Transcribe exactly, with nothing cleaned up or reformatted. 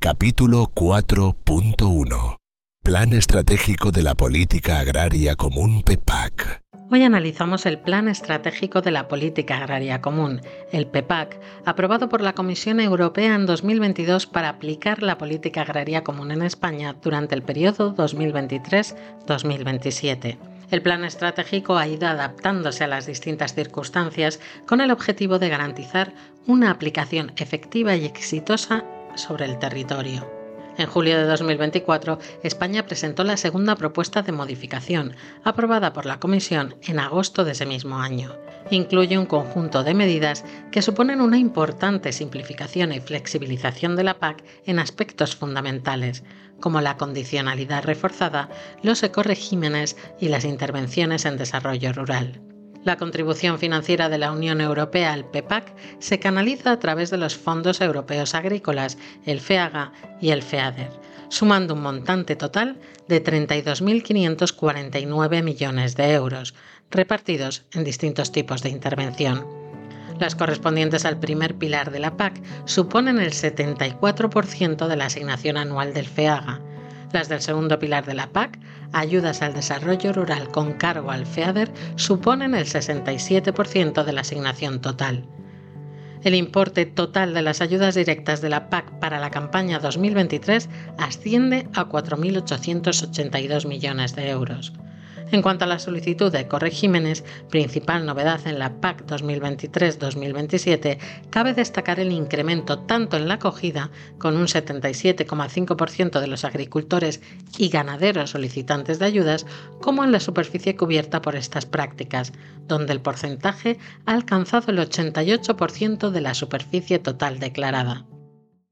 Capítulo cuatro punto uno. Plan Estratégico de la Política Agraria Común P E P A C. Hoy analizamos el Plan Estratégico de la Política Agraria Común, el P E P A C, aprobado por la Comisión Europea en dos mil veintidós para aplicar la política agraria común en España durante el periodo dos mil veintitrés a dos mil veintisiete. El plan estratégico ha ido adaptándose a las distintas circunstancias con el objetivo de garantizar una aplicación efectiva y exitosa sobre el territorio. En julio de dos mil veinticuatro, España presentó la segunda propuesta de modificación, aprobada por la Comisión en agosto de ese mismo año. Incluye un conjunto de medidas que suponen una importante simplificación y flexibilización de la P A C en aspectos fundamentales, como la condicionalidad reforzada, los ecoregímenes y las intervenciones en desarrollo rural. La contribución financiera de la Unión Europea al P E P A C se canaliza a través de los Fondos Europeos Agrícolas, el FEAGA y el FEADER, sumando un montante total de treinta y dos mil quinientos cuarenta y nueve millones de euros, repartidos en distintos tipos de intervención. Las correspondientes al primer pilar de la P A C suponen el setenta y cuatro por ciento de la asignación anual del FEAGA. Las del segundo pilar de la P A C, ayudas al desarrollo rural con cargo al FEADER, suponen el sesenta y siete por ciento de la asignación total. El importe total de las ayudas directas de la P A C para la campaña dos mil veintitrés asciende a cuatro mil ochocientos ochenta y dos millones de euros. En cuanto a la solicitud de ecoregímenes, principal novedad en la P A C dos mil veintitrés a dos mil veintisiete, cabe destacar el incremento tanto en la acogida, con un setenta y siete coma cinco por ciento de los agricultores y ganaderos solicitantes de ayudas, como en la superficie cubierta por estas prácticas, donde el porcentaje ha alcanzado el ochenta y ocho por ciento de la superficie total declarada.